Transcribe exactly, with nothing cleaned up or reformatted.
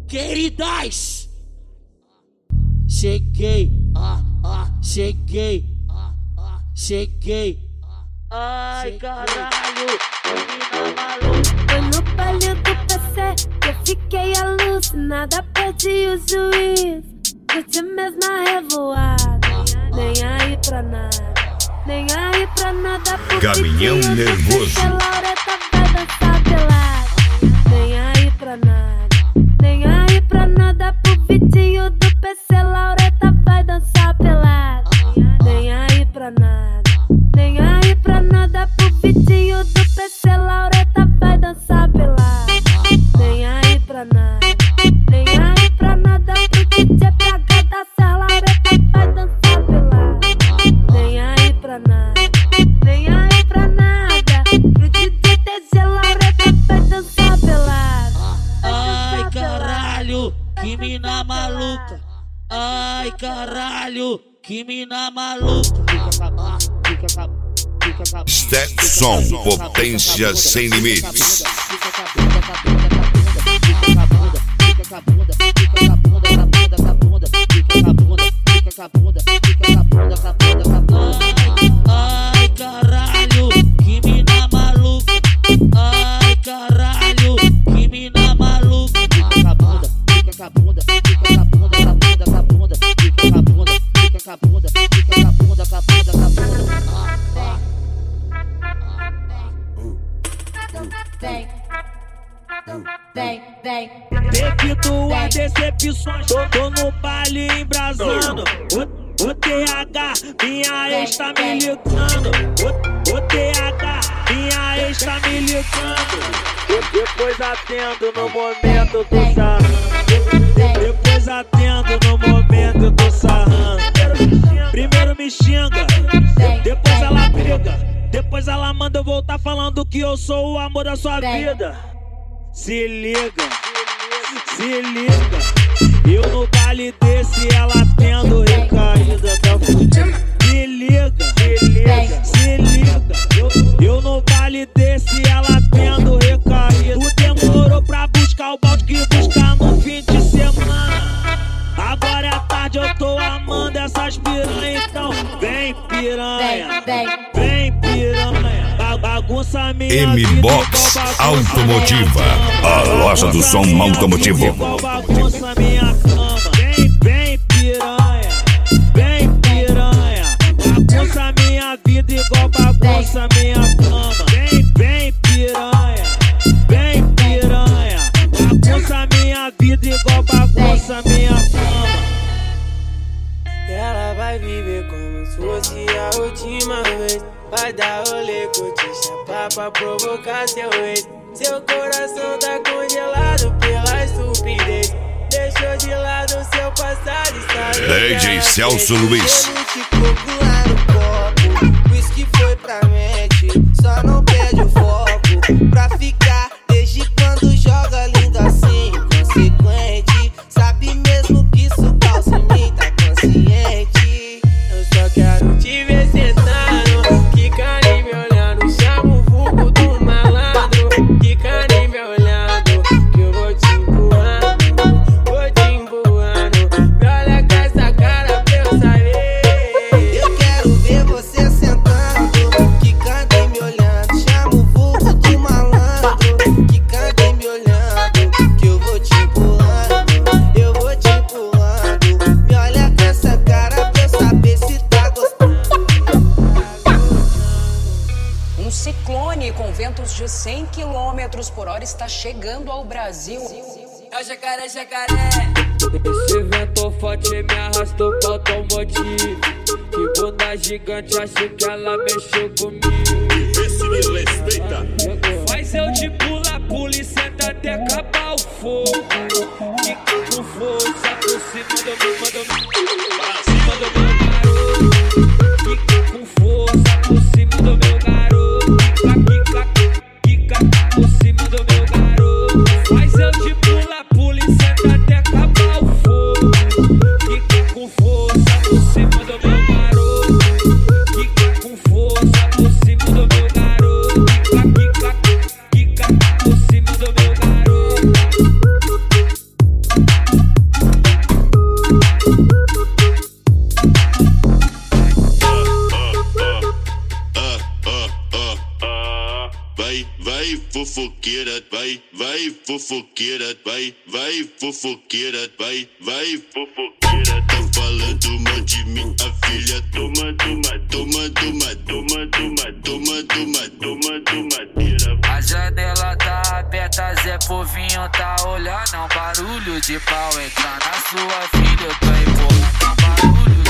Queridas, cheguei, ah, ah, cheguei, ah, ah, cheguei. Ai, caralho, menina maluca. Foi no baile do P C que eu fiquei alucinada, perdi o juízo. Curti mesmo a revoada, nem aí pra nada, nem aí pra nada. Caminhão nervoso. Laureta vai dançar pelada, nem aí pra nada, nem aí pra nada. Pro Vitinho do P C, Laureta vai dançar pelada, nem aí pra nada, nem aí pra nada. Pro Vitinho do P C, Laureta vai dançar pelada, nem aí pra nada, nem aí pra nada. Pro D J P H da Serra, Laureta vai dançar pelada, nem aí pra nada, nem aí pra nada. Pro D J T G, Laureta vai dançar pelada. Ai, caralho, que mina maluca. Ai, caralho, que mina maluca. Stepson, potência sem limites. Ai, caralho, que mina maluca. Ai, caralho, que mina maluca. Fica com a bunda, fica com a bunda, fica com a bunda, com a bunda, com a bunda, fica com a bunda, fica com a bunda, fica com a bunda, com a bunda, com a bunda. Vem, vem, vem. Repito as decepções, tô, tô no baile embrasando. O, o T H, minha ex tá me ligando. O, o T H, minha ex tá me ligando. De, depois atendo no momento do sarrando. Depois atendo no momento do sarrando. Primeiro me xinga, depois ela briga. Depois ela manda eu voltar falando que eu sou o amor da sua vida. Se liga, se liga. Eu no baile desse, ela tendo recaída da fudida. Se liga, se liga, se liga. Eu, eu no baile desse, ela tendo recaída. Tu demorou pra buscar o balde que buscar no fim de semana. Agora é tarde, eu tô amando essas piranha. Então vem piranha, vem piranha. Bagunça minha M-Box Automotiva, a loja do som automotivo. Bagunça minha cama. Vem, vem piranha, vem piranha. Bagunça minha vida igual bagunça minha cama. Vem, vem piranha, vem piranha. Bagunça minha vida igual bagunça minha cama. Ela vai viver como se fosse a última vez. Vai dar rolê, curtir, chapar pra provocar seu ex. Seu coração tá congelado pela estupidez. Deixou de lado seu passado e sabe. D J Celso Luiz. Bebo de coco lá no copo, whisky foi pra mente. Só não perde o foco pra ficar. Desde quando joga lindo assim, inconsequente. Sabe mesmo que isso causa em mim, tá consciente. Eu só quero te ver sentando, quica nem me olhando. Chama o vulgo do malandro, quica nem me olhando. Que eu vou te empurrando, vou te empurrando. Me olha com essa cara pra eu saber. Eu quero ver você sentando, quica nem me olhando. Chama o vulgo do malandro, quica nem me olhando. Que eu vou te empurrando, eu vou te empurrando. Me olha com essa cara pra eu saber se tá gostando. Um ciclone com ventos de cem quilômetros por hora está chegando ao Brasil. É o jacaré, jacaré. Esse vento forte me arrastou pro automotivo. Que bunda gigante, acho que ela mexeu comigo. Esse me respeita. Mas eu de pula, pula e senta até acabar o fogo. Fica com força por cima do meu, manda pra cima do meu garoto. Fica com força por cima do meu garoto. Fica, fica, fica por cima do meu garoto. Mas eu de pula, pula e senta até acabar o fogo. Fica com força por cima do meu garoto. Fica com força por cima do meu garoto. Fica, fica, fica por cima do meu garoto. vai, vai fofoqueira, vai, vai fofoqueira, vai, vai fofoqueira, vai, vai fofoqueira. Tá falando mal de mim, a filha toma, toma, toma, toma, toma, toma, toma, toma, toma, tomadeira. A janela tá aberta, Zé Povinho tá olhando, é um barulho de pau entrar na sua filha, eu tô empurrando, é um barulho